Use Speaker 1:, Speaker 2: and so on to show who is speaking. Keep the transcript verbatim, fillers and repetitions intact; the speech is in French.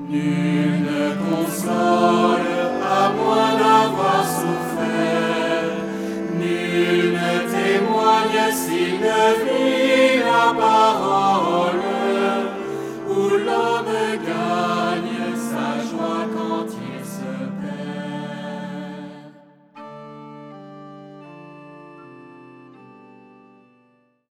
Speaker 1: Nul ne console à moins d'avoir souffert, nul ne témoigne s'il ne vit